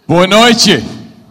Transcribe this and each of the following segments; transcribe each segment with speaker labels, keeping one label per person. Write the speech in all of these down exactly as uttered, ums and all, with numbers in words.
Speaker 1: Boa noite.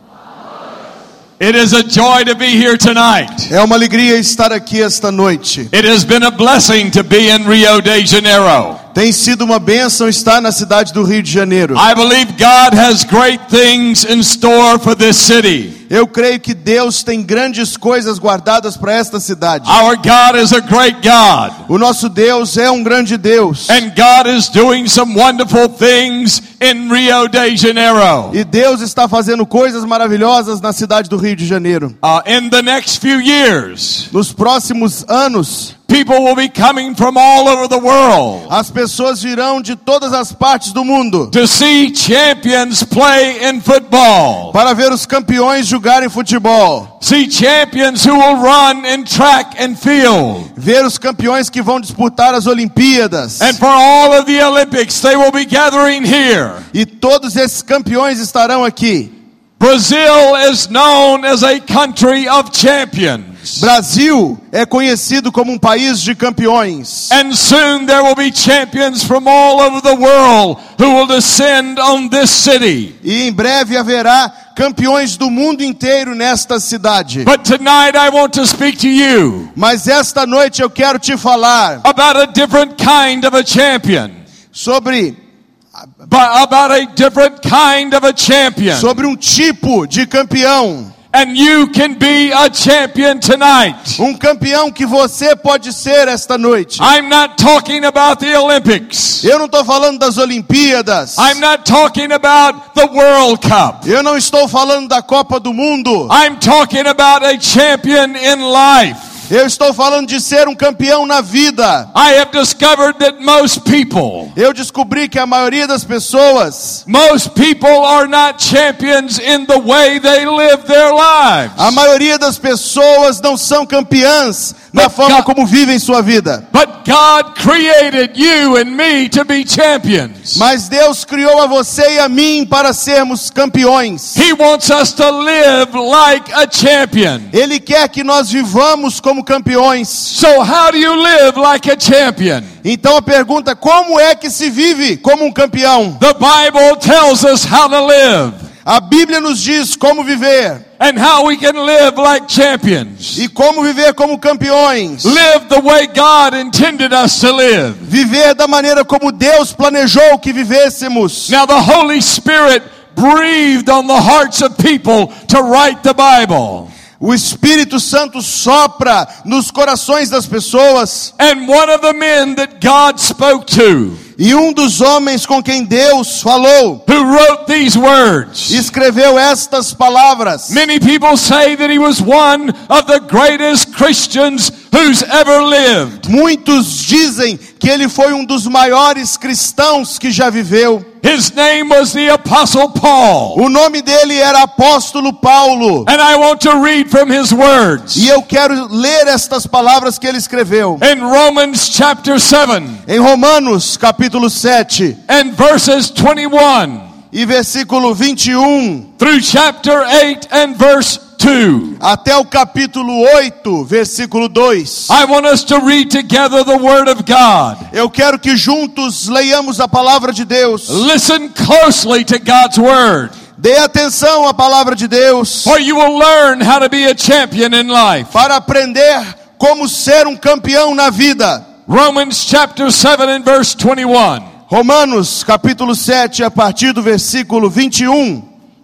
Speaker 1: It is a joy to be here tonight.
Speaker 2: É uma alegria estar aqui esta noite.
Speaker 1: It has been a blessing to be in Rio de Janeiro.
Speaker 2: Tem sido uma bênção estar na cidade do Rio de Janeiro.
Speaker 1: I believe God has great things in store for this city.
Speaker 2: Eu creio que Deus tem grandes coisas guardadas para esta cidade.
Speaker 1: Our God is a great God.
Speaker 2: O nosso Deus é um grande Deus.
Speaker 1: And God is doing some wonderful things in Rio de Janeiro.
Speaker 2: E Deus está fazendo coisas maravilhosas na cidade do Rio de Janeiro.
Speaker 1: Uh, in the next few years,
Speaker 2: Nos próximos anos,
Speaker 1: people will be coming from all over the world
Speaker 2: as pessoas virão de todas as partes do mundo
Speaker 1: to see champions play in football.
Speaker 2: para ver os campeões jogarem futebol.
Speaker 1: See champions who will run in track and field.
Speaker 2: Ver os campeões que vão disputar as Olimpíadas.
Speaker 1: And for all of the Olympics, they will be gathering here.
Speaker 2: E todos esses campeões estarão aqui.
Speaker 1: Brazil is known as a country of champions.
Speaker 2: Brasil é conhecido como um país de campeões.
Speaker 1: And soon there will be champions from all over the world who will descend on this city.
Speaker 2: E em breve haverá campeões do mundo inteiro nesta cidade.
Speaker 1: But tonight I want to speak to you
Speaker 2: Mas esta noite eu quero te falar
Speaker 1: about a different kind of a champion.
Speaker 2: sobre
Speaker 1: But about a different kind of a champion.
Speaker 2: sobre um tipo de campeão.
Speaker 1: And you can be a champion tonight.
Speaker 2: Um campeão que você pode ser esta noite.
Speaker 1: I'm not talking about the Olympics.
Speaker 2: Eu não estou falando das Olimpíadas.
Speaker 1: I'm not talking about the World Cup.
Speaker 2: Eu não estou falando da Copa do Mundo.
Speaker 1: I'm talking about a champion in life.
Speaker 2: Eu estou falando de ser um campeão na vida.
Speaker 1: I have discovered that most people,
Speaker 2: Eu descobri que a maioria das pessoas,
Speaker 1: most people are not champions in the way they live their lives.
Speaker 2: a maioria das pessoas não são campeãs na
Speaker 1: But
Speaker 2: forma
Speaker 1: God-
Speaker 2: como vivem sua vida.
Speaker 1: But God created you and me to be champions.
Speaker 2: Mas Deus criou a você e a mim para sermos campeões.
Speaker 1: He wants us to live like a champion.
Speaker 2: Ele quer que nós vivamos como campeões.
Speaker 1: So how do you live like a champion?
Speaker 2: Então a pergunta, como é que se vive como um campeão?
Speaker 1: The Bible tells us how to live
Speaker 2: A Bíblia nos diz como viver
Speaker 1: and how we can live like champions.
Speaker 2: e como viver como campeões.
Speaker 1: Live the way God intended us to live.
Speaker 2: Viver da maneira como Deus planejou que vivêssemos.
Speaker 1: Now the Holy Spirit breathed on the hearts of people to write the Bible.
Speaker 2: O Espírito Santo sopra nos corações das pessoas.
Speaker 1: And one of the men that God spoke to,
Speaker 2: E um dos homens com quem Deus falou,
Speaker 1: who wrote these words,
Speaker 2: escreveu estas palavras.
Speaker 1: many people say that he was one of the greatest Christians who's ever lived.
Speaker 2: Muitos dizem que ele foi um dos maiores cristãos que já viveu.
Speaker 1: His name was the Apostle Paul.
Speaker 2: O nome dele era Apóstolo Paulo.
Speaker 1: And I want to read from his words.
Speaker 2: E eu quero ler estas palavras que ele escreveu.
Speaker 1: In Romans chapter seven
Speaker 2: Em Romanos, capítulo sete,
Speaker 1: and verses twenty-one
Speaker 2: e versículo vinte e um,
Speaker 1: through chapter eight and verse two.
Speaker 2: até o capítulo oito, versículo dois.
Speaker 1: I want us to read together the Word of God.
Speaker 2: Eu quero que juntos leiamos a palavra de Deus.
Speaker 1: Listen closely to God's Word,
Speaker 2: Dê atenção à palavra de Deus
Speaker 1: for you will learn how to be a champion in life.
Speaker 2: para aprender como ser um campeão na vida.
Speaker 1: Romans chapter seven and verse twenty-one.
Speaker 2: Romanos, capítulo sete, a partir do versículo vinte e um,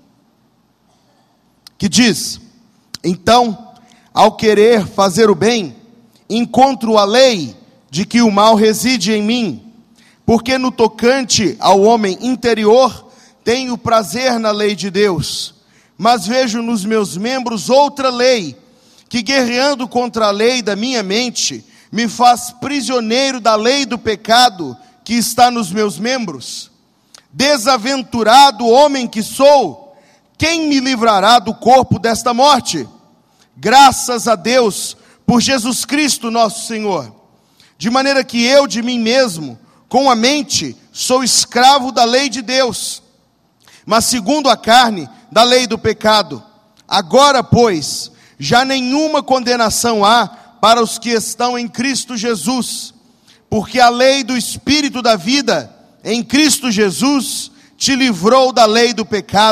Speaker 2: que diz: Então, ao querer fazer o bem, encontro a lei de que o mal reside em mim, porque no tocante ao homem interior, tenho prazer na lei de Deus, mas vejo nos meus membros outra lei, que guerreando contra a lei da minha mente, me faz prisioneiro da lei do pecado que está nos meus membros. Desaventurado homem que sou, quem me livrará do corpo desta morte? Graças a Deus por Jesus Cristo nosso Senhor. De maneira que eu de mim mesmo, com a mente, sou escravo da lei de Deus, mas segundo a carne, da lei do pecado. Agora, pois, já nenhuma condenação há para os que estão em Cristo Jesus, porque a lei do Espírito da vida em Cristo Jesus te livrou da lei do pecado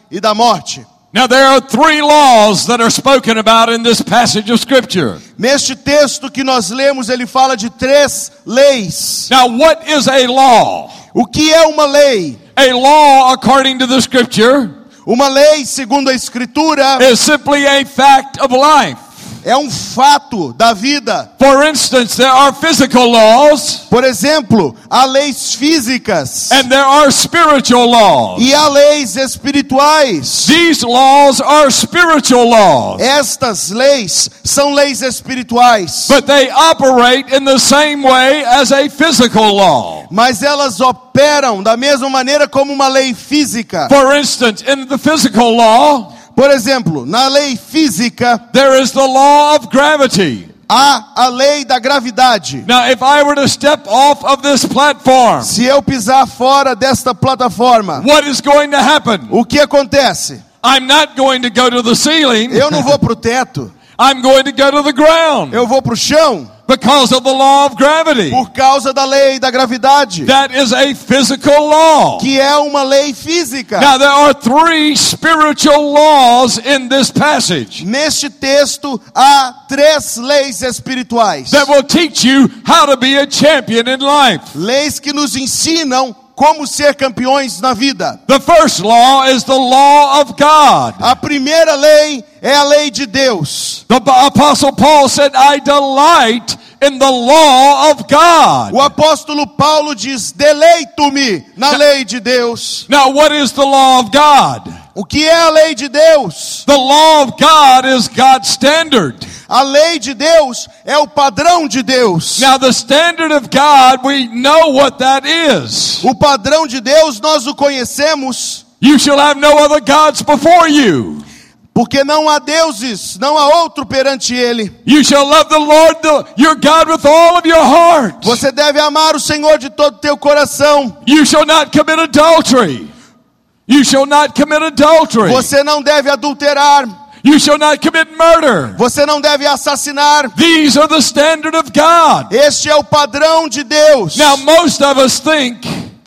Speaker 2: e da morte.
Speaker 1: Now there are three laws that are spoken about in this passage of Scripture.
Speaker 2: Neste texto que nós lemos, ele fala de três leis.
Speaker 1: Now what is a law?
Speaker 2: O que é uma lei?
Speaker 1: A law, according to the Scripture,
Speaker 2: Uma lei, segundo a Escritura,
Speaker 1: is simply a fact of life.
Speaker 2: é um fato da vida.
Speaker 1: For instance, there are physical laws
Speaker 2: Por exemplo, há leis físicas
Speaker 1: and there are spiritual laws.
Speaker 2: e há leis espirituais.
Speaker 1: These laws are spiritual laws,
Speaker 2: Estas leis são leis espirituais,
Speaker 1: but they operate in the same way as a physical law.
Speaker 2: mas elas operam da mesma maneira como uma lei física.
Speaker 1: For instance, in the physical law,
Speaker 2: Por exemplo, na lei física,
Speaker 1: there is the law of gravity.
Speaker 2: há a lei da gravidade.
Speaker 1: Now, if I were to step off of this platform,
Speaker 2: Se eu pisar fora desta plataforma,
Speaker 1: what is going to happen?
Speaker 2: o que acontece?
Speaker 1: I'm not going to go to the ceiling.
Speaker 2: Eu não vou para o teto,
Speaker 1: I'm going to go to the ground
Speaker 2: eu vou para o chão,
Speaker 1: because of the law of gravity.
Speaker 2: por causa da lei da gravidade,
Speaker 1: That is a physical law.
Speaker 2: que é uma lei física.
Speaker 1: Now, there are three spiritual laws in this passage
Speaker 2: Neste texto há três leis espirituais,
Speaker 1: that will teach you how to be a champion in life.
Speaker 2: leis que nos ensinam como ser campeões na vida.
Speaker 1: The first law is the law of God.
Speaker 2: A primeira lei é a lei de Deus.
Speaker 1: The Apostle Paul said, I delight in the law of God.
Speaker 2: O apóstolo Paulo diz: deleito-me na lei de Deus.
Speaker 1: Now, what is the law of God?
Speaker 2: O que é a lei de Deus?
Speaker 1: The law of God is God's standard.
Speaker 2: A lei de Deus é o padrão de Deus.
Speaker 1: Now, the standard of God, we know what that is.
Speaker 2: O padrão de Deus nós o conhecemos,
Speaker 1: You shall have no other gods before you.
Speaker 2: porque não há deuses, não há outro perante Ele.
Speaker 1: You shall love the Lord the, your God with all of your heart.
Speaker 2: Você deve amar o Senhor de todo o teu coração.
Speaker 1: You shall not commit adultery. You shall not commit adultery.
Speaker 2: Você não deve adulterar.
Speaker 1: You shall not commit murder.
Speaker 2: Você não deve assassinar.
Speaker 1: These are the standard of God.
Speaker 2: Este é o padrão de Deus.
Speaker 1: Now, most of us think,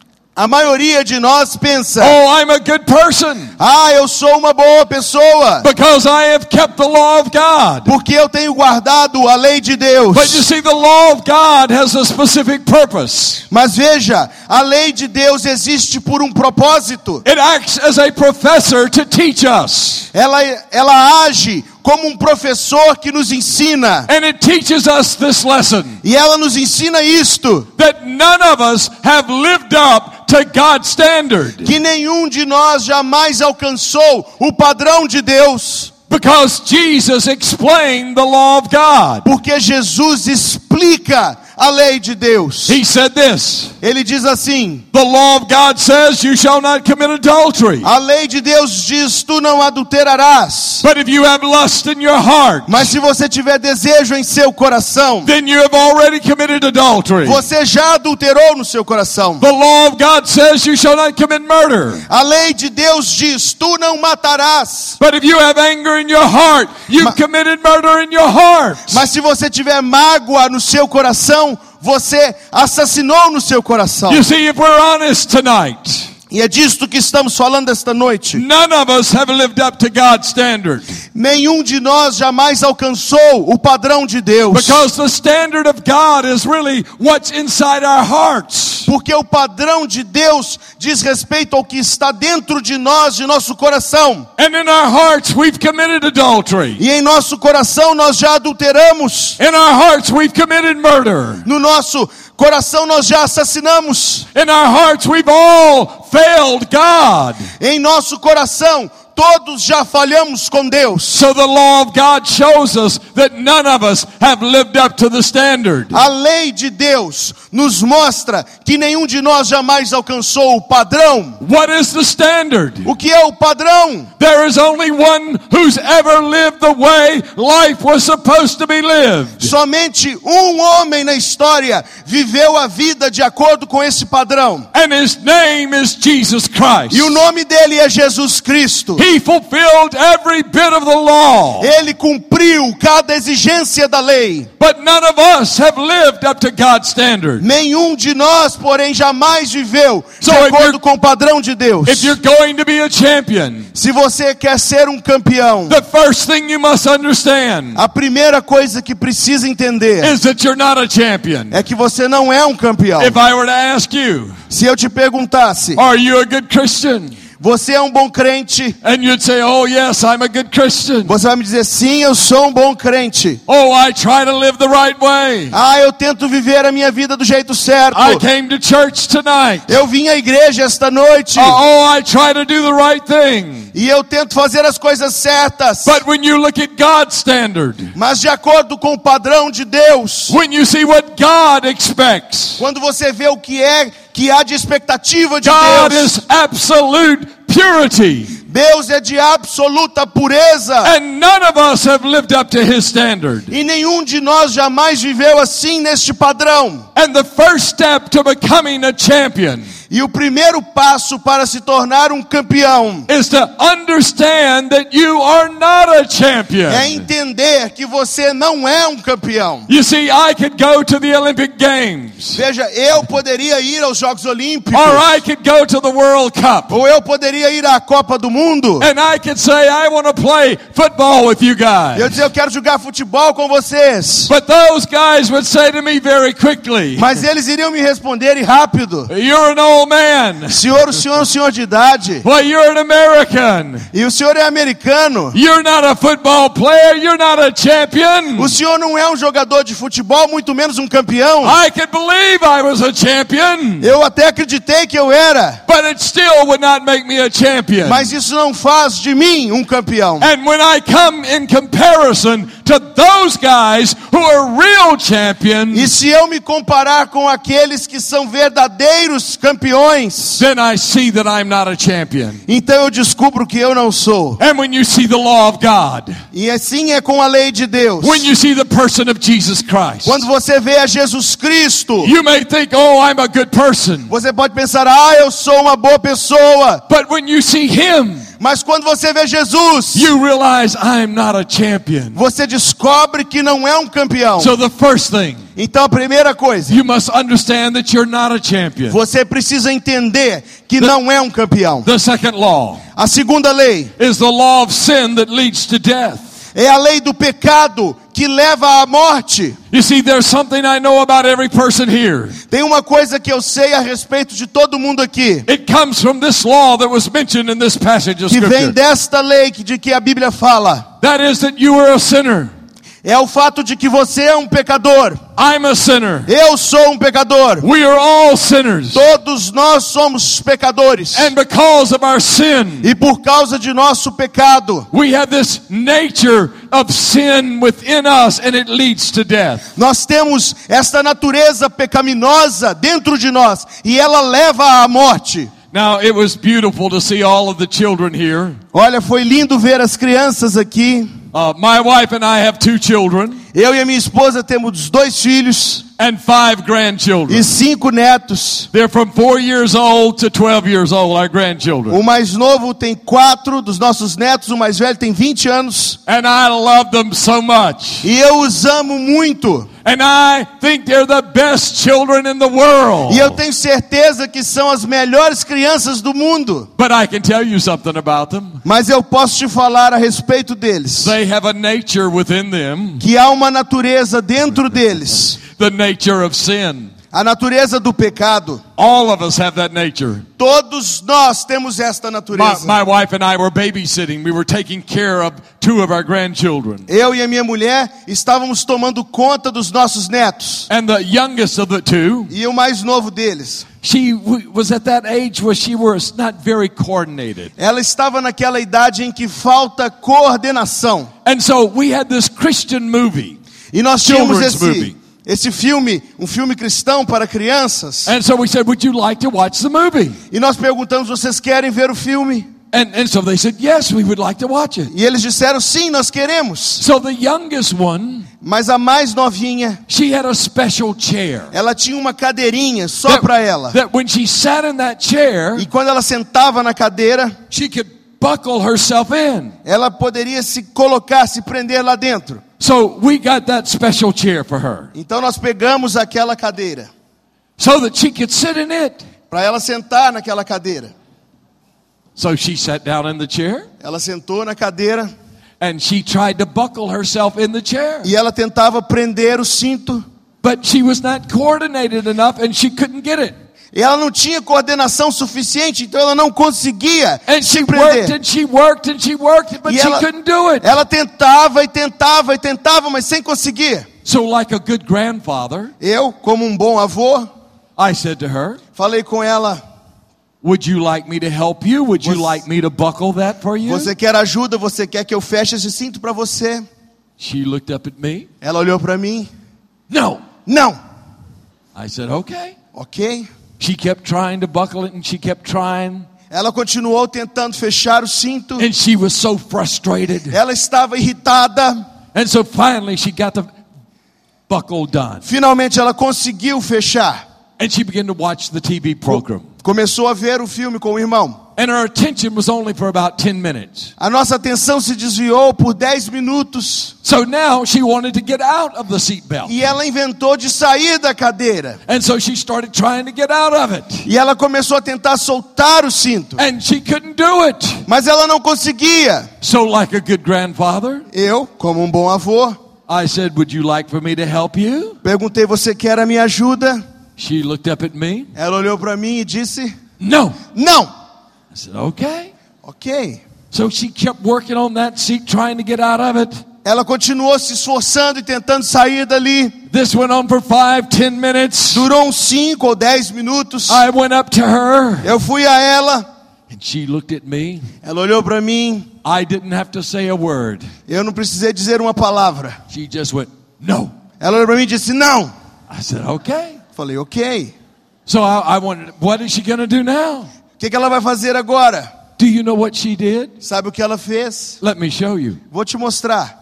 Speaker 2: A maioria de nós pensa:
Speaker 1: oh, I'm a good person
Speaker 2: ah, eu sou uma boa pessoa,
Speaker 1: because I have kept the law of God.
Speaker 2: porque eu tenho guardado a lei de Deus.
Speaker 1: But you see, the law of God has a specific purpose.
Speaker 2: Mas veja, a lei de Deus existe por um propósito.
Speaker 1: It acts as a professor to teach us.
Speaker 2: Ela, ela age como um professor que nos ensina.
Speaker 1: And it teaches us this lesson,
Speaker 2: E ela nos ensina isto:
Speaker 1: that none of us have lived up to God's standard.
Speaker 2: que nenhum de nós jamais alcançou o padrão de Deus.
Speaker 1: Because Jesus explained the law of God.
Speaker 2: Porque Jesus explica a lei de Deus.
Speaker 1: He said this,
Speaker 2: Ele diz assim:
Speaker 1: the law of God says you shall not commit adultery.
Speaker 2: a lei de Deus diz: tu não adulterarás.
Speaker 1: But if you have lust in your heart,
Speaker 2: Mas se você tiver desejo em seu coração,
Speaker 1: then you have already committed adultery.
Speaker 2: você já adulterou no seu coração.
Speaker 1: The law of God says you shall not commit murder.
Speaker 2: A lei de Deus diz: tu não matarás.
Speaker 1: But if you have anger in your heart, you've
Speaker 2: Ma-
Speaker 1: committed murder in your heart.
Speaker 2: Mas se você tiver mágoa no seu coração, você assassinou no seu coração.
Speaker 1: You see, if we're honest tonight,
Speaker 2: E é disto que estamos falando esta noite.
Speaker 1: none of us have lived up to God's standard.
Speaker 2: Nenhum de nós jamais alcançou o padrão de Deus.
Speaker 1: Because the standard of God is really what's inside our hearts.
Speaker 2: Porque o padrão de Deus diz respeito ao que está dentro de nós, de nosso coração.
Speaker 1: And in our hearts, we've committed adultery.
Speaker 2: E em nosso coração nós já adulteramos.
Speaker 1: In our hearts, we've committed murder.
Speaker 2: No nosso coração nós já assassinamos.
Speaker 1: In our hearts, we've all failed God.
Speaker 2: Em nosso coração todos já falhamos com Deus.
Speaker 1: So the law of God shows us that none of us have lived up to the standard.
Speaker 2: A lei de Deus nos mostra que nenhum de nós jamais alcançou o padrão.
Speaker 1: What is the standard?
Speaker 2: O que é o padrão?
Speaker 1: There is only one who's ever lived the way life was supposed to be lived.
Speaker 2: Somente um homem na história viveu a vida de acordo com esse padrão.
Speaker 1: And his name is Jesus Christ.
Speaker 2: E o nome dele é Jesus Cristo.
Speaker 1: He He fulfilled every bit of the law.
Speaker 2: Ele cumpriu cada exigência da lei.
Speaker 1: But none of us have lived up to God's standard.
Speaker 2: Nenhum de nós, porém, jamais viveu de
Speaker 1: So if
Speaker 2: acordo
Speaker 1: you're-
Speaker 2: com o padrão de Deus.
Speaker 1: If you're going to be a champion,
Speaker 2: Se você quer ser um campeão,
Speaker 1: the first thing you must understand
Speaker 2: a primeira coisa que precisa entender
Speaker 1: is that you're not a champion.
Speaker 2: é que você não é um campeão.
Speaker 1: If I were to ask you,
Speaker 2: Se eu te perguntasse,
Speaker 1: are you a good Christian?
Speaker 2: você é um bom crente?
Speaker 1: And you'd say, oh yes, I'm a good Christian.
Speaker 2: Você vai me dizer, sim, eu sou um bom crente.
Speaker 1: Oh, I try to live the right way.
Speaker 2: Ah, eu tento viver a minha vida do jeito certo.
Speaker 1: I came to church tonight.
Speaker 2: Eu vim à igreja esta noite.
Speaker 1: Uh, oh, I try to do the right thing.
Speaker 2: E eu tento fazer as coisas certas.
Speaker 1: But when you look at God's standard,
Speaker 2: Mas de acordo com o padrão de Deus,
Speaker 1: when you see what God expects,
Speaker 2: quando você vê o que é que há de expectativa de
Speaker 1: God
Speaker 2: Deus,
Speaker 1: is absolute purity.
Speaker 2: Deus é de absoluta pureza.
Speaker 1: And none of us have lived up to His standard.
Speaker 2: E nenhum de nós jamais viveu assim neste padrão.
Speaker 1: And the first step to becoming a champion
Speaker 2: E o primeiro passo para se tornar um campeão
Speaker 1: is to understand that you are not a champion.
Speaker 2: é entender que você não é um campeão.
Speaker 1: You see, I could go to the Olympic Games,
Speaker 2: Veja, eu poderia ir aos Jogos Olímpicos,
Speaker 1: or I could go to the World Cup,
Speaker 2: ou eu poderia ir à Copa do Mundo.
Speaker 1: and I could say, I want to play football with you
Speaker 2: E eu
Speaker 1: guys.
Speaker 2: dizer, eu quero jogar futebol com vocês.
Speaker 1: But those guys would say to me very quickly,
Speaker 2: Mas eles iriam me responder e rápido.
Speaker 1: you're an old man.
Speaker 2: Senhor, o senhor é um senhor de idade.
Speaker 1: Well, you're an American.
Speaker 2: E o senhor é americano.
Speaker 1: You're not a football player. You're not a champion.
Speaker 2: O senhor não é um jogador de futebol, muito menos um campeão.
Speaker 1: I could believe I was a champion,
Speaker 2: Eu até acreditei que eu era.
Speaker 1: but it still would not make me a champion.
Speaker 2: Mas isso não faz de mim um campeão.
Speaker 1: And when I come in comparison to those guys who are real champions,
Speaker 2: E se eu me comparar com aqueles que são verdadeiros campeões,
Speaker 1: then I see that I'm not a champion.
Speaker 2: então eu descubro que eu não sou.
Speaker 1: And when you see the law of God,
Speaker 2: E assim é com a lei de Deus.
Speaker 1: when you see the person of Jesus Christ,
Speaker 2: Quando você vê a Jesus Cristo,
Speaker 1: you may think, oh, I'm a good person.
Speaker 2: você pode pensar, ah, eu sou uma boa pessoa.
Speaker 1: But when you see Him,
Speaker 2: Mas quando você vê Jesus,
Speaker 1: you realize I'm not a champion.
Speaker 2: você descobre que não é um campeão.
Speaker 1: So the first thing,
Speaker 2: Então a primeira coisa,
Speaker 1: you must understand that you're not a champion.
Speaker 2: você precisa entender que não é um campeão.
Speaker 1: The second law
Speaker 2: A segunda lei
Speaker 1: is the law of sin that leads to death.
Speaker 2: é a lei do pecado que leva à morte.
Speaker 1: You see, there's something I know about every person here.
Speaker 2: Tem uma coisa que eu sei a respeito de todo mundo aqui,
Speaker 1: It comes from this law that was mentioned in this passage of
Speaker 2: que vem
Speaker 1: Scripture.
Speaker 2: desta lei que- de que a Bíblia fala.
Speaker 1: That is that you are a sinner.
Speaker 2: É o fato de que você é um pecador.
Speaker 1: I'm a sinner.
Speaker 2: Eu sou um pecador.
Speaker 1: We are all sinners.
Speaker 2: Todos nós somos pecadores.
Speaker 1: And because of our sin,
Speaker 2: E por causa de nosso pecado,
Speaker 1: we have this nature of sin within us, and it leads to death.
Speaker 2: nós temos esta natureza pecaminosa dentro de nós e ela leva à morte.
Speaker 1: Now, it was beautiful to see all of the children here.
Speaker 2: Olha, foi lindo ver as crianças aqui.
Speaker 1: Uh, my wife and I have two children
Speaker 2: Eu e a minha esposa temos dois filhos
Speaker 1: and five grandchildren.
Speaker 2: e cinco netos.
Speaker 1: They're from four years old to twelve years old, our grandchildren.
Speaker 2: O mais novo tem quatro dos nossos netos, o mais velho tem vinte anos.
Speaker 1: And I love them so much.
Speaker 2: E eu os amo muito.
Speaker 1: And I think they're the best children in the world.
Speaker 2: E eu tenho certeza que são as melhores crianças do mundo.
Speaker 1: But I can tell you something about them.
Speaker 2: Mas eu posso te falar a respeito deles.
Speaker 1: They have a nature within them,
Speaker 2: Que há uma natureza dentro deles.
Speaker 1: the nature of sin.
Speaker 2: A natureza do pecado.
Speaker 1: All of us have that nature.
Speaker 2: Todos nós temos esta
Speaker 1: My,
Speaker 2: natureza.
Speaker 1: my wife and I were babysitting. We were taking care of two of our grandchildren.
Speaker 2: Eu e a minha mulher estávamos tomando conta dos nossos netos.
Speaker 1: And the youngest of the two,
Speaker 2: E o mais novo deles.
Speaker 1: she w- was at that age where she was not very coordinated.
Speaker 2: Ela estava naquela idade em que falta coordenação.
Speaker 1: And so we had this Christian movie.
Speaker 2: E nós tínhamos
Speaker 1: Children's
Speaker 2: esse,
Speaker 1: movie.
Speaker 2: esse filme, um filme cristão para crianças.
Speaker 1: And so we said, would you like to watch the movie?
Speaker 2: E nós perguntamos, vocês querem ver o filme?
Speaker 1: And, and so they said, yes, we would like to watch it.
Speaker 2: E eles disseram, sim, nós queremos.
Speaker 1: So the youngest one,
Speaker 2: Mas a mais novinha,
Speaker 1: she had a special chair.
Speaker 2: ela tinha uma cadeirinha só para ela.
Speaker 1: That when she sat in that chair,
Speaker 2: E quando ela sentava na cadeira,
Speaker 1: she could buckle herself in.
Speaker 2: Ela poderia se colocar, se prender lá dentro.
Speaker 1: So we got that special chair for her,
Speaker 2: Então nós pegamos aquela cadeira
Speaker 1: so that she could sit in it.
Speaker 2: para ela sentar naquela cadeira.
Speaker 1: So she sat down in the chair,
Speaker 2: Ela sentou na cadeira
Speaker 1: and she tried to buckle herself in the chair.
Speaker 2: e ela tentava prender o cinto.
Speaker 1: But she was not coordinated enough, and she couldn't get it.
Speaker 2: E ela não tinha coordenação suficiente, então ela não conseguia
Speaker 1: And
Speaker 2: se
Speaker 1: she worked
Speaker 2: prender.
Speaker 1: and she worked and she worked, but
Speaker 2: E
Speaker 1: she
Speaker 2: ela-
Speaker 1: couldn't do it.
Speaker 2: Ela tentava e tentava e tentava, mas sem conseguir.
Speaker 1: So like a good grandfather,
Speaker 2: Eu, como um bom avô,
Speaker 1: I said to her,
Speaker 2: falei com ela:
Speaker 1: would you like me to help you? Would you
Speaker 2: Você-
Speaker 1: like me to buckle that for you?
Speaker 2: você quer ajuda? Você quer que eu feche esse cinto para você?
Speaker 1: She looked up at me.
Speaker 2: Ela olhou para mim:
Speaker 1: No.
Speaker 2: não.
Speaker 1: I said, okay.
Speaker 2: Ok.
Speaker 1: She kept trying to buckle it and she kept trying.
Speaker 2: Ela continuou tentando fechar o cinto.
Speaker 1: And she was so frustrated.
Speaker 2: Ela estava irritada.
Speaker 1: And so finally she got the buckle done.
Speaker 2: Finalmente ela conseguiu fechar.
Speaker 1: And she began to watch the T V program.
Speaker 2: Começou a ver o filme com o irmão.
Speaker 1: And her attention was only for about ten minutes.
Speaker 2: A nossa atenção se desviou por dez minutos.
Speaker 1: So now she wanted to get out of the seatbelt.
Speaker 2: E ela inventou de sair da cadeira.
Speaker 1: And so she started trying to get out of it.
Speaker 2: E ela começou a tentar soltar o cinto.
Speaker 1: And she couldn't do it.
Speaker 2: Mas ela não conseguia.
Speaker 1: So like a good grandfather,
Speaker 2: Eu, como um bom avô,
Speaker 1: I said, would you like for me to help you?
Speaker 2: perguntei: você quer a minha ajuda?
Speaker 1: She looked up at me.
Speaker 2: Ela olhou para mim e disse:
Speaker 1: No.
Speaker 2: não.
Speaker 1: I said, okay.
Speaker 2: Ok.
Speaker 1: So she kept working on that seat, trying to get out of it.
Speaker 2: Ela continuou se esforçando e tentando sair dali.
Speaker 1: This went on for five, ten minutes.
Speaker 2: Durou uns cinco ou dez minutos.
Speaker 1: I went up to her,
Speaker 2: Eu fui a ela.
Speaker 1: and she looked at me.
Speaker 2: Ela olhou para mim.
Speaker 1: I didn't have to say a word.
Speaker 2: Eu não precisei dizer uma palavra.
Speaker 1: She just went, no.
Speaker 2: Ela olhou para mim e disse: não.
Speaker 1: I said, okay.
Speaker 2: Falei: ok.
Speaker 1: So I, I wondered, what is she going to do now?
Speaker 2: O que, que ela vai fazer agora?
Speaker 1: Do you know what she did?
Speaker 2: Sabe o que ela fez?
Speaker 1: Let me show you.
Speaker 2: Vou te mostrar.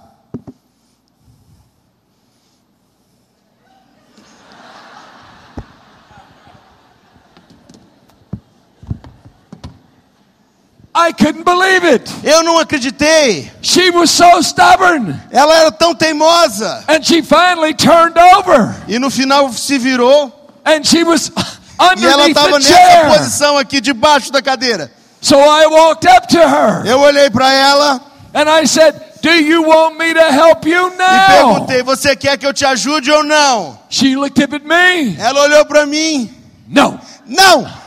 Speaker 1: I couldn't believe it.
Speaker 2: Eu não acreditei.
Speaker 1: She was so stubborn.
Speaker 2: Ela era tão teimosa.
Speaker 1: And she finally turned over.
Speaker 2: E no final se virou.
Speaker 1: And she was
Speaker 2: E ela
Speaker 1: underneath
Speaker 2: estava
Speaker 1: the
Speaker 2: nessa
Speaker 1: chair.
Speaker 2: posição aqui, debaixo da cadeira.
Speaker 1: So I walked up to her.
Speaker 2: Eu olhei para ela
Speaker 1: And I said, do you want me to help you
Speaker 2: e
Speaker 1: now?
Speaker 2: perguntei: você quer que eu te ajude ou não?
Speaker 1: She looked up at me.
Speaker 2: Ela olhou para mim.
Speaker 1: No.
Speaker 2: Não.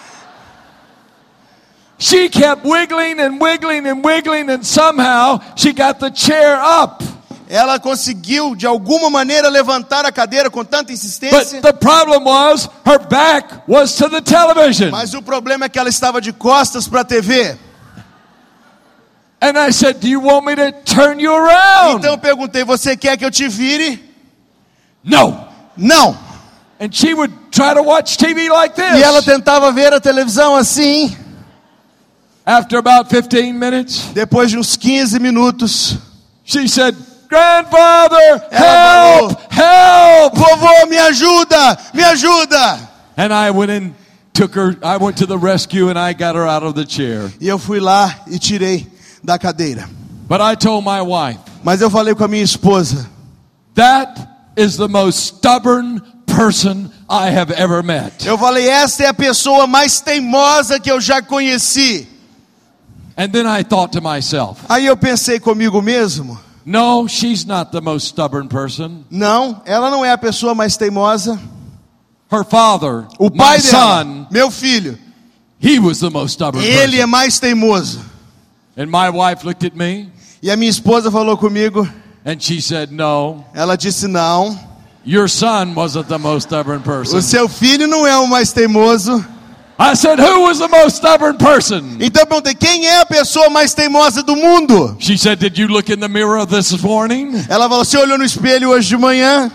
Speaker 1: She kept wiggling and wiggling and wiggling, and somehow she got the chair up.
Speaker 2: Ela conseguiu de alguma maneira levantar a cadeira com tanta insistência.
Speaker 1: But the problem was her back was to the television.
Speaker 2: Mas o problema é que ela estava de costas para a T V.
Speaker 1: And I said, do you want me to turn you around?
Speaker 2: Então eu perguntei: você quer que eu te vire?
Speaker 1: No.
Speaker 2: Não.
Speaker 1: And she would try to watch T V like this.
Speaker 2: E ela tentava ver a televisão assim.
Speaker 1: After about fifteen minutes,
Speaker 2: Depois de uns quinze minutos,
Speaker 1: she said, grandfather,
Speaker 2: Ela
Speaker 1: help, help.
Speaker 2: vovô, me ajuda, me ajuda.
Speaker 1: And I went and took her, I went to the rescue and I got her out of the chair.
Speaker 2: E eu fui lá e tirei da cadeira.
Speaker 1: But I told my wife,
Speaker 2: Mas eu falei com a minha esposa:
Speaker 1: that is the most stubborn person I have ever met.
Speaker 2: eu falei, esta é a pessoa mais teimosa que eu já conheci.
Speaker 1: And then I thought to myself,
Speaker 2: Aí eu pensei comigo mesmo:
Speaker 1: no, she's not the most stubborn person.
Speaker 2: não, ela não é a pessoa mais teimosa.
Speaker 1: Her father,
Speaker 2: O pai
Speaker 1: my
Speaker 2: dela,
Speaker 1: son,
Speaker 2: meu filho,
Speaker 1: he was the most stubborn
Speaker 2: ele
Speaker 1: person.
Speaker 2: é mais teimoso.
Speaker 1: And my wife looked at me
Speaker 2: E a minha esposa falou comigo.
Speaker 1: and she said, no,
Speaker 2: Ela disse: não,
Speaker 1: your son wasn't the most stubborn person.
Speaker 2: o seu filho não é o mais teimoso.
Speaker 1: I said, who was the most stubborn person?
Speaker 2: Então eu perguntei: quem é a pessoa mais teimosa do mundo?
Speaker 1: She said, did you look in the mirror this morning?
Speaker 2: Ela falou: você olhou no espelho hoje de manhã?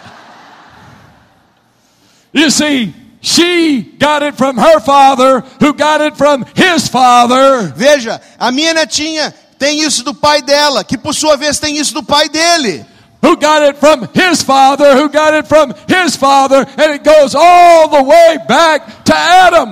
Speaker 1: You see, she got it from her father, who got it from his father.
Speaker 2: Veja, a minha netinha tem isso do pai dela, que por sua vez tem isso do pai dele.
Speaker 1: Who got it from his father, who got it from his father, and it goes all the way back to Adam.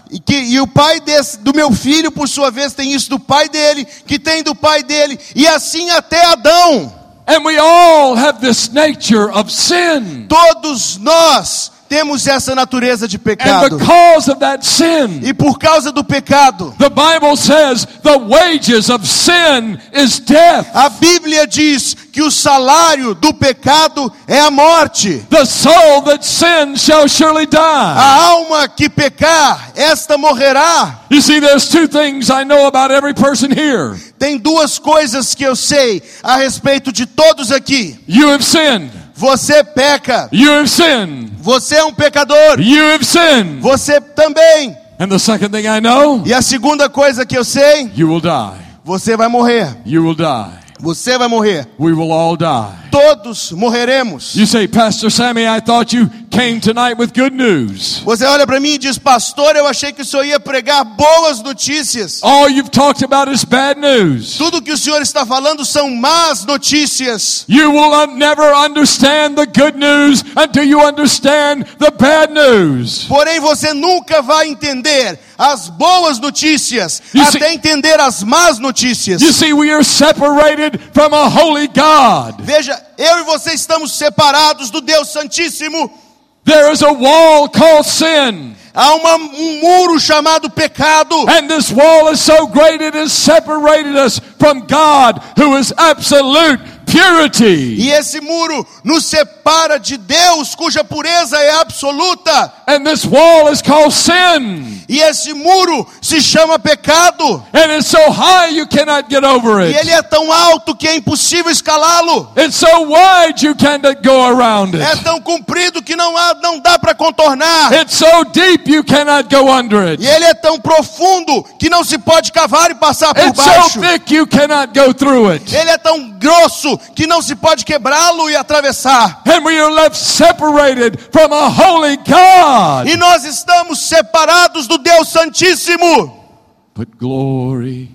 Speaker 2: E, que, e o pai desse, do meu filho, por sua vez, tem isso do pai dele, que tem do pai dele, e assim até Adão.
Speaker 1: And we all have this nature of sin.
Speaker 2: Todos nós temos essa natureza de
Speaker 1: And
Speaker 2: pecado.
Speaker 1: because of that sin,
Speaker 2: E por causa do pecado,
Speaker 1: the Bible says the wages of sin is death.
Speaker 2: a Bíblia diz que o salário do pecado é a morte.
Speaker 1: The soul that sins shall surely die.
Speaker 2: A alma que pecar, esta morrerá.
Speaker 1: You see, there's two things I know about every person here.
Speaker 2: Tem duas coisas que eu sei a respeito de todos aqui.
Speaker 1: You have sinned.
Speaker 2: Você peca.
Speaker 1: You have sinned.
Speaker 2: Você é um pecador.
Speaker 1: You have sinned.
Speaker 2: Você também.
Speaker 1: And the second thing I know,
Speaker 2: E a segunda coisa que eu sei,
Speaker 1: you will die.
Speaker 2: você vai morrer.
Speaker 1: You will die.
Speaker 2: Você vai morrer.
Speaker 1: We will all die.
Speaker 2: Todos morreremos.
Speaker 1: You say, Pastor Sammy, I thought you came tonight with good news.
Speaker 2: Você olha para mim e diz, pastor, eu achei que o senhor ia pregar boas notícias.
Speaker 1: All you've talked about is bad news.
Speaker 2: Tudo que o senhor está falando são más notícias.
Speaker 1: You will un- never understand the good news until you understand the bad news.
Speaker 2: Porém, você nunca vai entender as boas notícias
Speaker 1: You
Speaker 2: até
Speaker 1: see-
Speaker 2: entender as más notícias.
Speaker 1: You see, we are separated from a holy God.
Speaker 2: Veja, eu e você estamos separados do Deus Santíssimo.
Speaker 1: There is a wall called sin.
Speaker 2: Há uma, um muro chamado pecado.
Speaker 1: And this wall is so great it has separated us from God, who is absolute purity.
Speaker 2: E esse muro nos separa de Deus, cuja pureza é absoluta.
Speaker 1: And this wall is called sin.
Speaker 2: E esse muro se chama pecado.
Speaker 1: And it's so high you cannot get over
Speaker 2: E ele
Speaker 1: it.
Speaker 2: é tão alto que é impossível escalá-lo.
Speaker 1: It's so wide you cannot go around
Speaker 2: É
Speaker 1: it.
Speaker 2: tão comprido que não, há, não dá para contornar.
Speaker 1: It's so deep you cannot go under it.
Speaker 2: E ele é tão profundo que não se pode cavar e passar por
Speaker 1: It's
Speaker 2: baixo.
Speaker 1: so thick you cannot go through it.
Speaker 2: Ele é tão grosso que não se pode quebrá-lo e atravessar.
Speaker 1: And we are left separated from a holy God.
Speaker 2: E nós estamos separados do Deus Santíssimo.
Speaker 1: But glory,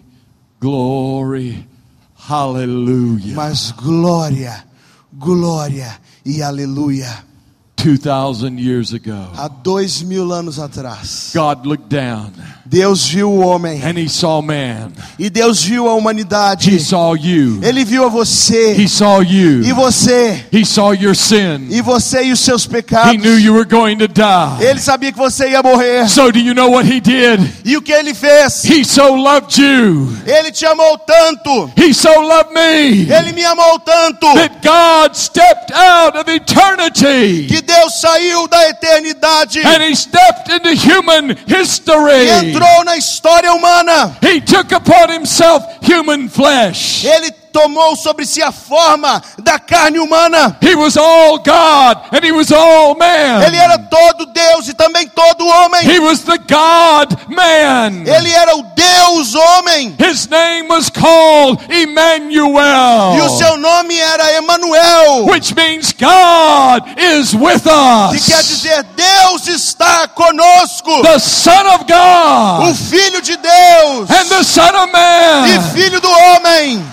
Speaker 1: glory, hallelujah.
Speaker 2: Mas glória, glória e aleluia.
Speaker 1: Two thousand years ago,
Speaker 2: Há dois mil anos atrás,
Speaker 1: God looked down
Speaker 2: Deus viu o homem.
Speaker 1: and He saw man.
Speaker 2: E Deus viu a humanidade.
Speaker 1: He saw you.
Speaker 2: Ele viu a você.
Speaker 1: He saw
Speaker 2: E
Speaker 1: you.
Speaker 2: você.
Speaker 1: He saw your sin.
Speaker 2: E você e os seus
Speaker 1: He
Speaker 2: pecados.
Speaker 1: knew you were going to die.
Speaker 2: Ele sabia que você ia morrer.
Speaker 1: So do you know what He did?
Speaker 2: E o que ele fez?
Speaker 1: He so loved you.
Speaker 2: Ele te amou tanto.
Speaker 1: He so loved me
Speaker 2: Ele me amou tanto.
Speaker 1: that God stepped out of eternity
Speaker 2: Que Deus saiu da eternidade.
Speaker 1: and He stepped into human
Speaker 2: E
Speaker 1: history.
Speaker 2: entrou na história humana.
Speaker 1: He took upon Himself human flesh.
Speaker 2: Ele tomou sobre si a forma da carne humana.
Speaker 1: He was all God and He was all man.
Speaker 2: Ele era todo Deus e também todo homem.
Speaker 1: He was the God man.
Speaker 2: Ele era o Deus homem.
Speaker 1: His name was called Emmanuel,
Speaker 2: E o seu nome era Emanuel,
Speaker 1: which means God is with
Speaker 2: que
Speaker 1: us.
Speaker 2: quer dizer Deus está conosco.
Speaker 1: The Son of
Speaker 2: O
Speaker 1: God
Speaker 2: Filho de Deus
Speaker 1: and the Son of
Speaker 2: e
Speaker 1: Man.
Speaker 2: Filho do homem.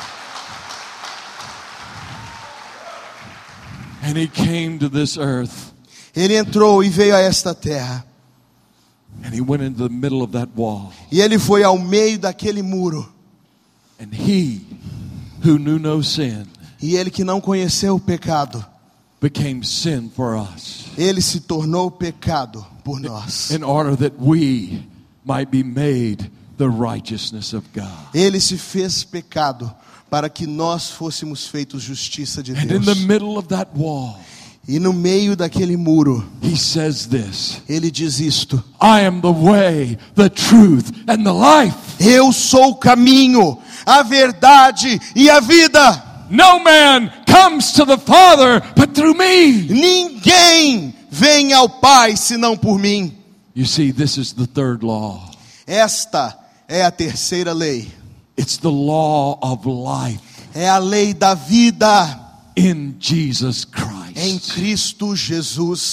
Speaker 1: And He came to this earth
Speaker 2: Ele entrou e veio a esta terra.
Speaker 1: and He went into the middle of that wall.
Speaker 2: E ele foi ao meio daquele muro.
Speaker 1: And He, who knew no sin,
Speaker 2: E ele que não conheceu o pecado,
Speaker 1: became sin for us,
Speaker 2: ele se tornou pecado por nós.
Speaker 1: in order that we might be made the righteousness of God.
Speaker 2: Ele se fez pecado para que nós fôssemos feitos justiça de
Speaker 1: And in the
Speaker 2: Deus.
Speaker 1: middle of that wall,
Speaker 2: E no meio daquele muro,
Speaker 1: He says this:
Speaker 2: ele diz isto:
Speaker 1: I am the way, the truth, and the life.
Speaker 2: Eu sou o caminho, a verdade e a vida.
Speaker 1: No man comes to the Father but through me.
Speaker 2: Ninguém vem ao Pai senão por mim.
Speaker 1: You see, this is the third law.
Speaker 2: Esta é a terceira lei.
Speaker 1: It's the law of life
Speaker 2: É a lei da vida
Speaker 1: in Jesus
Speaker 2: em
Speaker 1: Christ.
Speaker 2: Cristo Jesus.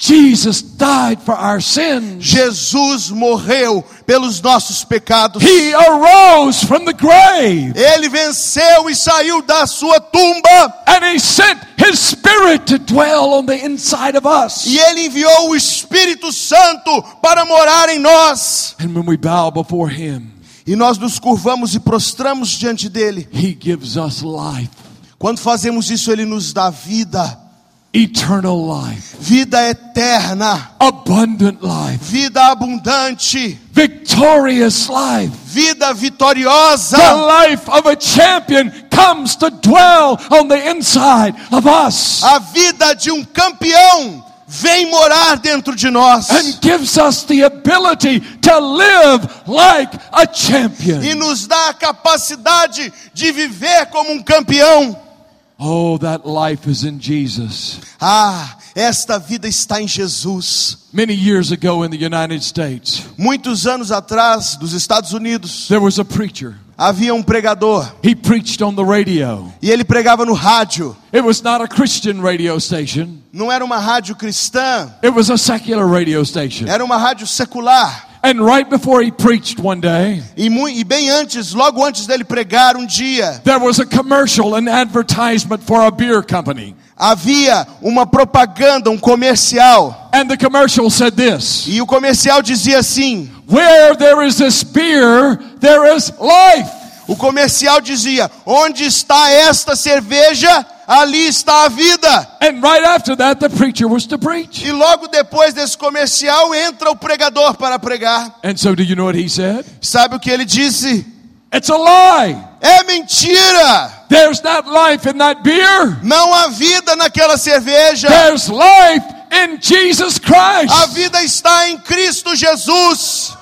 Speaker 1: Jesus died for our sins.
Speaker 2: Jesus morreu pelos nossos pecados.
Speaker 1: He arose from the grave.
Speaker 2: Ele venceu e saiu da sua tumba.
Speaker 1: And he sent his Spirit to dwell on the inside of us.
Speaker 2: E ele enviou o Espírito Santo para morar em nós.
Speaker 1: And when we bow before him,
Speaker 2: E nós nos curvamos e prostramos diante dele.
Speaker 1: he gives us life.
Speaker 2: Quando fazemos isso, ele nos dá vida.
Speaker 1: Eternal life.
Speaker 2: Vida eterna.
Speaker 1: Abundant life.
Speaker 2: Vida abundante.
Speaker 1: Victorious life.
Speaker 2: Vida vitoriosa.
Speaker 1: The life of a champion comes to dwell on the inside of us.
Speaker 2: A vida de um campeão vem morar dentro de nós.
Speaker 1: And gives us the ability to live like a champion.
Speaker 2: E nos dá a capacidade de viver como um campeão.
Speaker 1: Oh, that life is in Jesus.
Speaker 2: Ah, esta vida está em Jesus.
Speaker 1: Many years ago in the United States,
Speaker 2: Muitos anos atrás, dos Estados Unidos,
Speaker 1: there was a preacher.
Speaker 2: havia um pregador.
Speaker 1: He preached on the radio.
Speaker 2: E ele pregava no rádio.
Speaker 1: It was not a Christian radio station.
Speaker 2: Não era uma rádio cristã.
Speaker 1: It was a secular radio station.
Speaker 2: Era uma rádio secular.
Speaker 1: And right before he preached one day,
Speaker 2: E, mu- e bem antes, logo antes dele pregar um dia,
Speaker 1: there was a commercial, an advertisement for a beer company.
Speaker 2: havia uma propaganda, um comercial.
Speaker 1: And the commercial said this:
Speaker 2: E o comercial dizia assim.
Speaker 1: where there is this beer, there is life.
Speaker 2: O comercial dizia: onde está esta cerveja, ali está a vida.
Speaker 1: And right after that, the preacher was to preach.
Speaker 2: E logo depois desse comercial entra o pregador para pregar.
Speaker 1: And so do you know what he said?
Speaker 2: Sabe o que ele disse?
Speaker 1: It's a lie.
Speaker 2: É mentira!
Speaker 1: There's not life in that beer.
Speaker 2: Não há vida naquela cerveja.
Speaker 1: There's life in Jesus
Speaker 2: A
Speaker 1: Christ.
Speaker 2: vida está em Cristo Jesus.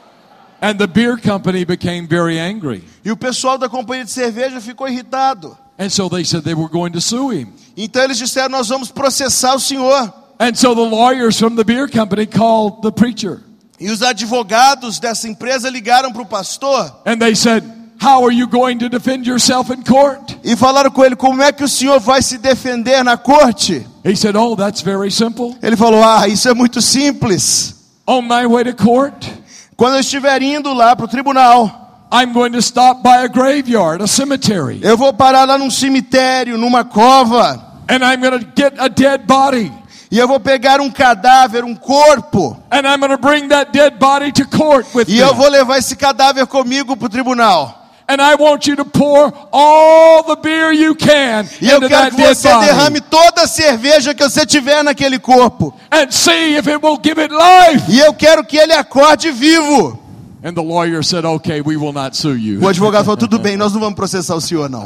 Speaker 1: And the beer company became very angry.
Speaker 2: E o pessoal da companhia de cerveja ficou irritado.
Speaker 1: And so they said they were going to sue him.
Speaker 2: Então eles disseram: nós vamos processar o senhor.
Speaker 1: And so the lawyers from the beer company called the preacher.
Speaker 2: E os advogados dessa empresa ligaram para o pastor
Speaker 1: And they said, how are you going to defend yourself in court?
Speaker 2: e falaram com ele: como é que o senhor vai se defender na corte?
Speaker 1: He said, oh, that's very simple.
Speaker 2: Ele falou: ah, isso é muito simples.
Speaker 1: On my way to court,
Speaker 2: Quando eu estiver indo lá para o tribunal,
Speaker 1: I'm going to stop by a graveyard, a cemetery.
Speaker 2: eu vou parar lá num cemitério, numa cova,
Speaker 1: And I'm going to get a dead body.
Speaker 2: e eu vou pegar um cadáver, um corpo,
Speaker 1: And I'm going to bring that dead body to court with
Speaker 2: e
Speaker 1: me.
Speaker 2: eu vou levar esse cadáver comigo para o tribunal.
Speaker 1: And I want you to pour all the beer you can
Speaker 2: E eu
Speaker 1: into
Speaker 2: quero
Speaker 1: that
Speaker 2: que
Speaker 1: dead
Speaker 2: você derrame
Speaker 1: body.
Speaker 2: toda a cerveja que você tiver naquele corpo.
Speaker 1: And see if it will give it life.
Speaker 2: E eu quero que ele acorde vivo.
Speaker 1: And the lawyer said, okay, we will not sue you.
Speaker 2: O advogado falou: tudo bem, nós não vamos processar o senhor não.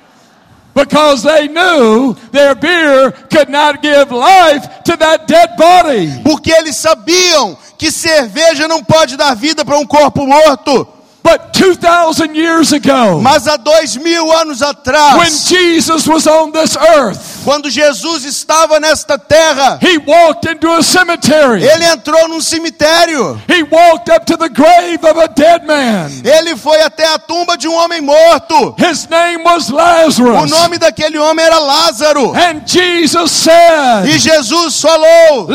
Speaker 1: Because they knew their beer could not give life to that dead body.
Speaker 2: Porque eles sabiam que cerveja não pode dar vida para um corpo morto.
Speaker 1: But two thousand years ago,
Speaker 2: Mas há dois mil anos
Speaker 1: when
Speaker 2: atrás,
Speaker 1: Jesus was on this earth,
Speaker 2: quando Jesus estava nesta terra,
Speaker 1: he walked into a cemetery.
Speaker 2: ele entrou num cemitério.
Speaker 1: He walked up to the grave of a dead man.
Speaker 2: Ele foi até a tumba de um homem morto.
Speaker 1: His name was
Speaker 2: O
Speaker 1: Lazarus.
Speaker 2: nome daquele homem era Lázaro.
Speaker 1: And Jesus said,
Speaker 2: E Jesus falou: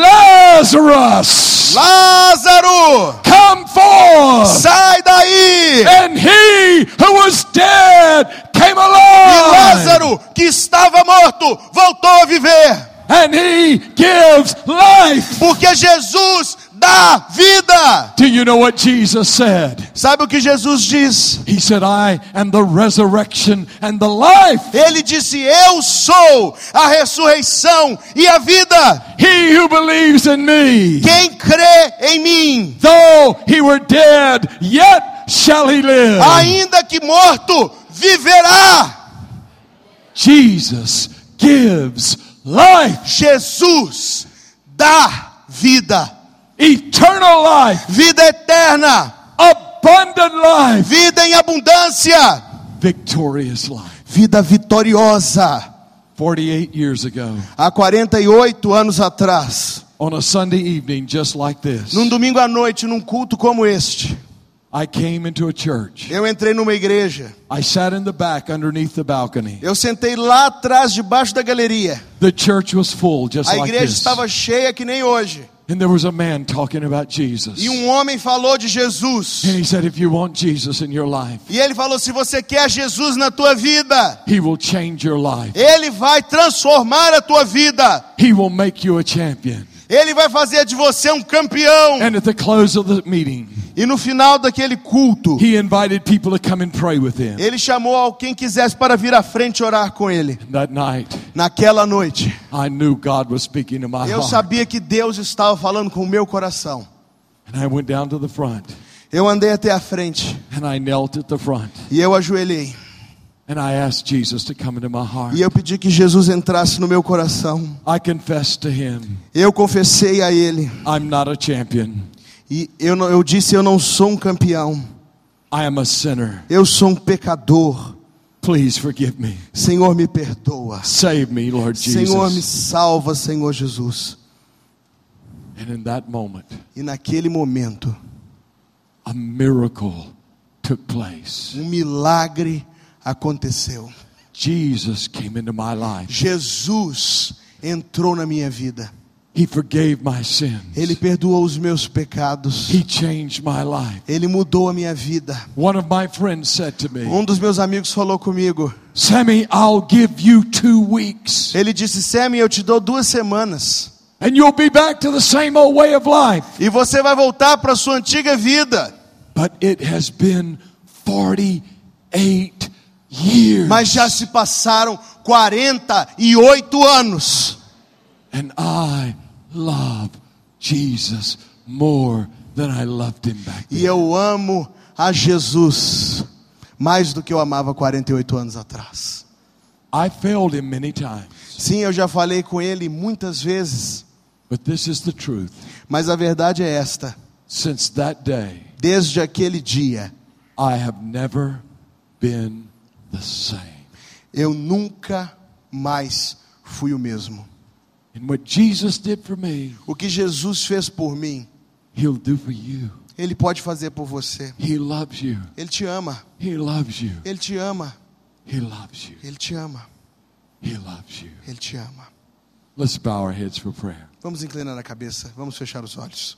Speaker 1: Lazarus,
Speaker 2: Lázaro,
Speaker 1: come forth.
Speaker 2: sai daí.
Speaker 1: And he who was dead came
Speaker 2: E
Speaker 1: alive.
Speaker 2: Lázaro, que estava morto, voltou a viver.
Speaker 1: And he gives life.
Speaker 2: Porque Jesus dá vida.
Speaker 1: Do you know what Jesus said?
Speaker 2: Sabe o que Jesus diz?
Speaker 1: He said, I am the resurrection and the life.
Speaker 2: Ele disse: eu sou a ressurreição e a vida.
Speaker 1: He who believes in me,
Speaker 2: Quem crê em mim,
Speaker 1: though he were dead, yet shall he live.
Speaker 2: ainda que morto, viverá.
Speaker 1: Jesus gives life,
Speaker 2: Jesus dá vida.
Speaker 1: eternal life,
Speaker 2: Vida eterna.
Speaker 1: abundant life,
Speaker 2: Vida em abundância.
Speaker 1: victorious life.
Speaker 2: Vida vitoriosa.
Speaker 1: forty-eight years ago,
Speaker 2: Há quarenta e oito anos atrás,
Speaker 1: on a Sunday evening just like this,
Speaker 2: num domingo à noite, num culto como este,
Speaker 1: I came into a church.
Speaker 2: Eu entrei numa igreja.
Speaker 1: I sat in the back underneath the balcony.
Speaker 2: Eu sentei lá atrás, debaixo da galeria.
Speaker 1: The church was full, just
Speaker 2: A
Speaker 1: like
Speaker 2: igreja
Speaker 1: this.
Speaker 2: estava cheia que nem hoje.
Speaker 1: And there was a man talking about Jesus.
Speaker 2: E um homem falou de Jesus.
Speaker 1: And he said, if you want Jesus in your life,
Speaker 2: E ele falou, se você quer Jesus na tua vida,
Speaker 1: he will change your life.
Speaker 2: Ele vai transformar a tua vida.
Speaker 1: He will make you a champion.
Speaker 2: Ele vai fazer de você um campeão.
Speaker 1: And at the close of the meeting,
Speaker 2: E no final daquele culto,
Speaker 1: he invited people to come and pray with him.
Speaker 2: ele chamou quem quisesse para vir à frente orar com ele.
Speaker 1: That night,
Speaker 2: Naquela noite,
Speaker 1: I knew God was speaking to my
Speaker 2: eu
Speaker 1: heart.
Speaker 2: sabia que Deus estava falando com o meu coração.
Speaker 1: And I went down to the front.
Speaker 2: Eu andei até a frente
Speaker 1: And I knelt at the front.
Speaker 2: e eu ajoelhei.
Speaker 1: And I asked Jesus to come into my heart.
Speaker 2: E eu pedi que Jesus entrasse no meu coração.
Speaker 1: I confessed to him,
Speaker 2: Eu confessei a ele.
Speaker 1: I'm not a champion.
Speaker 2: E eu, não, eu disse, eu não sou um campeão.
Speaker 1: I am a sinner.
Speaker 2: Eu sou um pecador.
Speaker 1: Please forgive me.
Speaker 2: Senhor, me perdoa.
Speaker 1: Save me, Lord
Speaker 2: Senhor, me
Speaker 1: Jesus.
Speaker 2: salva, Senhor Jesus.
Speaker 1: And in that moment,
Speaker 2: E naquele momento,
Speaker 1: a miracle took place.
Speaker 2: um milagre aconteceu.
Speaker 1: Jesus came into my life.
Speaker 2: Jesus entrou na minha vida.
Speaker 1: He forgave my sins.
Speaker 2: Ele perdoou os meus pecados.
Speaker 1: He changed my life.
Speaker 2: Ele mudou a minha vida.
Speaker 1: One of my friends said to me,
Speaker 2: Um dos meus amigos falou comigo.
Speaker 1: Sammy, I'll give you two weeks.
Speaker 2: Ele disse, Sammy, eu te dou duas semanas.
Speaker 1: And you'll be back to the same old way of life.
Speaker 2: E você vai voltar para a sua antiga vida.
Speaker 1: But it has been forty-eight years.
Speaker 2: Mas já se passaram quarenta e oito anos.
Speaker 1: And I love Jesus more than I loved him back then.
Speaker 2: E eu amo a Jesus mais do que eu amava quarenta e oito anos atrás.
Speaker 1: I failed him many times.
Speaker 2: Sim, eu já falei com ele muitas vezes.
Speaker 1: But this is the truth.
Speaker 2: Mas a verdade é esta.
Speaker 1: Since that day,
Speaker 2: Desde aquele dia,
Speaker 1: I have never been the same.
Speaker 2: eu nunca mais fui o mesmo.
Speaker 1: And what Jesus did for me,
Speaker 2: O que Jesus fez por mim,
Speaker 1: he'll do for you.
Speaker 2: Ele pode fazer por você.
Speaker 1: He loves you.
Speaker 2: Ele te ama.
Speaker 1: He loves you.
Speaker 2: Ele te ama.
Speaker 1: He loves you.
Speaker 2: Ele te ama.
Speaker 1: He loves you.
Speaker 2: Ele te ama.
Speaker 1: Let's bow our heads for prayer.
Speaker 2: Vamos inclinar a cabeça. Vamos fechar os olhos.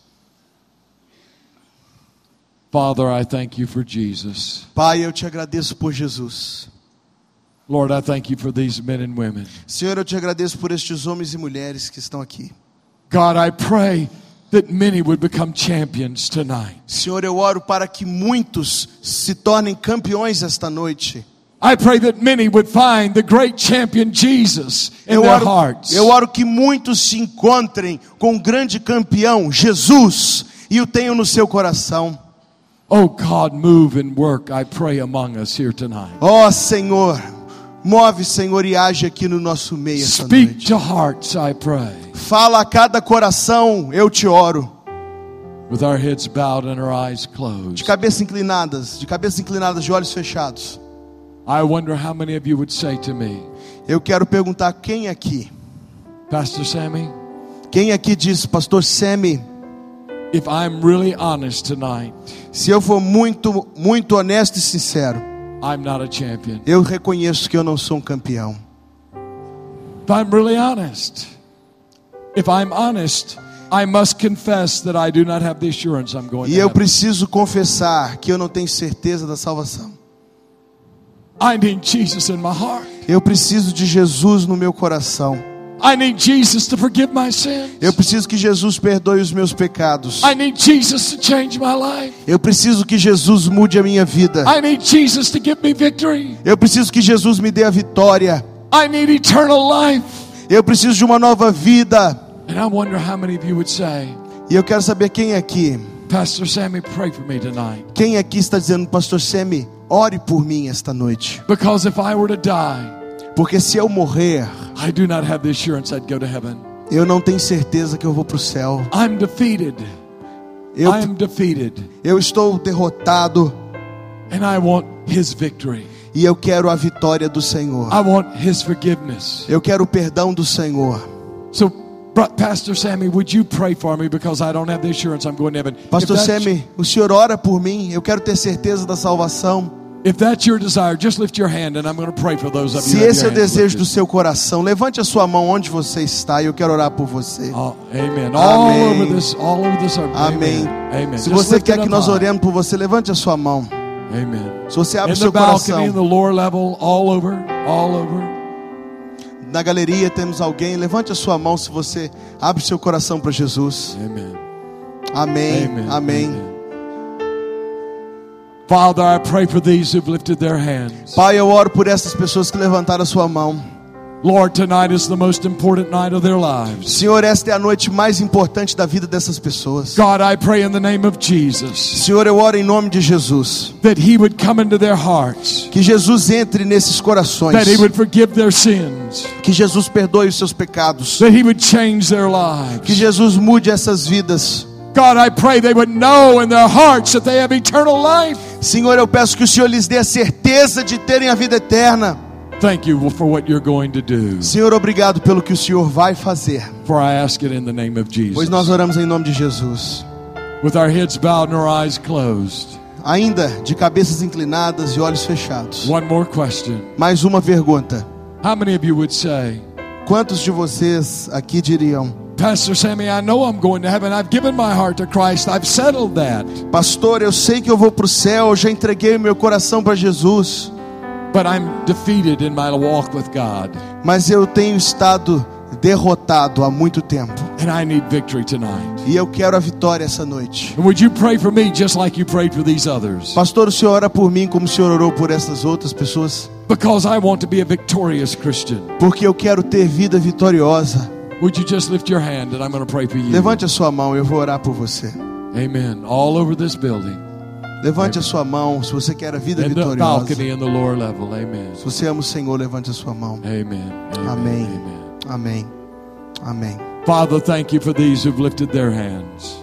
Speaker 1: Father, I thank you for Jesus.
Speaker 2: Pai, eu te agradeço por Jesus.
Speaker 1: Lord, I thank you for these men and women.
Speaker 2: Senhor, eu te agradeço por estes homens e mulheres que estão aqui.
Speaker 1: God, I pray that many would become champions tonight.
Speaker 2: Senhor, eu oro para que muitos se tornem campeões esta noite.
Speaker 1: I pray that many would find the great champion Jesus in
Speaker 2: Eu
Speaker 1: their
Speaker 2: oro,
Speaker 1: hearts.
Speaker 2: eu oro que muitos se encontrem com o grande campeão, Jesus, e o tenham no seu coração.
Speaker 1: Oh God, move and work, I pray, among us here tonight.
Speaker 2: Ó Senhor, move, Senhor, e age aqui no nosso meio esta
Speaker 1: Speak
Speaker 2: noite.
Speaker 1: to hearts, I pray.
Speaker 2: Fala a cada coração, eu te oro.
Speaker 1: With our heads bowed and our eyes
Speaker 2: De
Speaker 1: closed.
Speaker 2: cabeça inclinadas, de cabeça inclinadas, de olhos fechados.
Speaker 1: I wonder how many of you would say to me,
Speaker 2: Eu quero perguntar quem aqui,
Speaker 1: Pastor Sammy,
Speaker 2: quem aqui diz, Pastor Sammy,
Speaker 1: if I'm really honest tonight,
Speaker 2: se eu for muito, muito honesto e sincero,
Speaker 1: I'm not a champion.
Speaker 2: eu reconheço que eu não sou um campeão.
Speaker 1: If I'm really honest, if I'm honest, I must confess that I do not have the assurance I'm going
Speaker 2: E
Speaker 1: to
Speaker 2: eu
Speaker 1: heaven.
Speaker 2: preciso confessar que eu não tenho certeza da salvação.
Speaker 1: I need Jesus in my heart.
Speaker 2: Eu preciso de Jesus no meu coração.
Speaker 1: I need Jesus to forgive my sins.
Speaker 2: Eu preciso que Jesus perdoe os meus pecados.
Speaker 1: I need Jesus to change my life.
Speaker 2: Eu preciso que Jesus mude a minha vida.
Speaker 1: I need Jesus to give me victory.
Speaker 2: Eu preciso que Jesus me dê a vitória.
Speaker 1: I need eternal life.
Speaker 2: Eu preciso de uma nova vida.
Speaker 1: And I wonder how many of you would say,
Speaker 2: E eu quero saber quem aqui,
Speaker 1: Pastor Sammy, pray for me tonight.
Speaker 2: quem aqui está dizendo, Pastor Sammy, ore por mim esta noite.
Speaker 1: Because if I were to die,
Speaker 2: Porque se eu morrer,
Speaker 1: I do not have the assurance I'd go to heaven.
Speaker 2: eu não tenho certeza que eu vou para o céu.
Speaker 1: I'm defeated.
Speaker 2: Eu,
Speaker 1: I am defeated.
Speaker 2: eu estou derrotado
Speaker 1: And I want His victory.
Speaker 2: e eu quero a vitória do Senhor.
Speaker 1: I want His forgiveness.
Speaker 2: Eu quero o perdão do Senhor.
Speaker 1: So Pastor Sammy, would you pray for me because I don't have the assurance I'm going to heaven?
Speaker 2: Pastor
Speaker 1: If that's-
Speaker 2: Sammy, o senhor ora por mim, eu quero ter certeza da salvação.
Speaker 1: If that's your desire, just lift your hand and I'm going to pray for those of you
Speaker 2: Se
Speaker 1: who have
Speaker 2: esse é
Speaker 1: your
Speaker 2: o
Speaker 1: hands
Speaker 2: desejo do
Speaker 1: lifted.
Speaker 2: seu coração, levante a sua mão onde você está e eu quero orar por você.
Speaker 1: Oh, amen. All
Speaker 2: Amém.
Speaker 1: over this, all over this.
Speaker 2: Amém.
Speaker 1: Amen.
Speaker 2: Se
Speaker 1: Just
Speaker 2: você
Speaker 1: lift
Speaker 2: quer
Speaker 1: it
Speaker 2: que
Speaker 1: up
Speaker 2: nós
Speaker 1: high.
Speaker 2: oremos por você, levante a sua mão.
Speaker 1: Amen.
Speaker 2: Se você abre
Speaker 1: In
Speaker 2: o seu
Speaker 1: the balcony, in
Speaker 2: coração,
Speaker 1: the lower level, all over, all over.
Speaker 2: na galeria temos alguém, levante a sua mão se você abre o seu coração para Jesus.
Speaker 1: Amen.
Speaker 2: Amém.
Speaker 1: Amen.
Speaker 2: Amém.
Speaker 1: Father, I pray for these who've lifted their hands.
Speaker 2: Pai, eu oro por essas pessoas que levantaram a sua mão.
Speaker 1: Lord, tonight is the most important night of their lives.
Speaker 2: Senhor, esta é a noite mais importante da vida dessas pessoas.
Speaker 1: God, I pray in the name of Jesus
Speaker 2: Senhor, eu oro em nome de Jesus.
Speaker 1: that He would come into their hearts,
Speaker 2: Que Jesus entre nesses corações.
Speaker 1: that He would forgive their sins,
Speaker 2: Que Jesus perdoe os seus pecados.
Speaker 1: that He would change their
Speaker 2: Que
Speaker 1: lives.
Speaker 2: Jesus mude essas vidas.
Speaker 1: God, I pray they would know in their hearts that they have eternal life.
Speaker 2: Senhor, eu peço que o Senhor lhes dê a certeza de terem a vida eterna.
Speaker 1: Thank you for what you're going to do.
Speaker 2: Senhor, obrigado pelo que o Senhor vai fazer.
Speaker 1: For I ask it in the name of
Speaker 2: Pois nós
Speaker 1: Jesus.
Speaker 2: oramos em nome de Jesus.
Speaker 1: With our heads bowed and our eyes closed.
Speaker 2: Ainda de cabeças inclinadas e olhos fechados.
Speaker 1: One more question.
Speaker 2: Mais uma pergunta.
Speaker 1: How many of you would say,
Speaker 2: Quantos de vocês aqui diriam:
Speaker 1: Pastor Sammy, I know I'm going to heaven. I've given my heart to Christ. I've settled that.
Speaker 2: Pastor, eu sei que eu vou para o céu, eu já entreguei meu coração para Jesus,
Speaker 1: But I'm defeated in my walk with God.
Speaker 2: mas eu tenho estado derrotado há muito tempo.
Speaker 1: And I need victory tonight.
Speaker 2: E eu quero a vitória essa noite.
Speaker 1: And would you pray for me just like you prayed for these others?
Speaker 2: Pastor, o Senhor ora por mim como o Senhor orou por essas outras pessoas?
Speaker 1: Because I want to be a victorious Christian.
Speaker 2: Porque eu quero ter vida vitoriosa.
Speaker 1: Would you just lift your hand and I'm going to pray for you?
Speaker 2: Levante a sua mão, eu vou orar por você.
Speaker 1: Amen. All over this building.
Speaker 2: Levante a sua mão se você quer a vida
Speaker 1: In the
Speaker 2: vitoriosa.
Speaker 1: balcony in the lower level. Amen.
Speaker 2: Se você ama o Senhor, levante a sua mão.
Speaker 1: Amen. Amen.
Speaker 2: Amém.
Speaker 1: Amen.
Speaker 2: Amém. Amém.
Speaker 1: Father, thank you for these who've lifted their hands.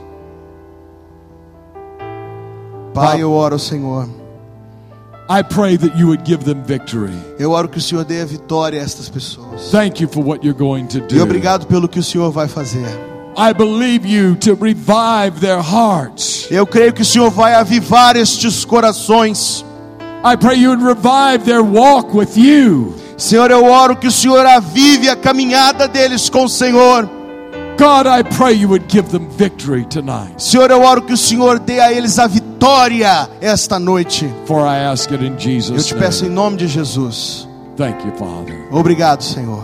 Speaker 2: Pai, eu oro ao Senhor.
Speaker 1: I pray that you would give them victory.
Speaker 2: Eu oro que o Senhor dê a vitória a estas pessoas.
Speaker 1: Thank you for what you're going to
Speaker 2: E
Speaker 1: do.
Speaker 2: obrigado pelo que o Senhor vai fazer.
Speaker 1: I believe you to revive their hearts.
Speaker 2: Eu creio que o Senhor vai avivar estes corações.
Speaker 1: I pray you would revive their walk with you.
Speaker 2: Senhor, eu oro que o Senhor avive a caminhada deles com o Senhor.
Speaker 1: God, I pray you would give them victory tonight.
Speaker 2: Senhor, eu oro que o Senhor dê a eles a vitória esta noite.
Speaker 1: For I ask it in
Speaker 2: Eu
Speaker 1: Jesus'
Speaker 2: te peço em
Speaker 1: name.
Speaker 2: nome de Jesus.
Speaker 1: Thank you, Father.
Speaker 2: Obrigado, Senhor.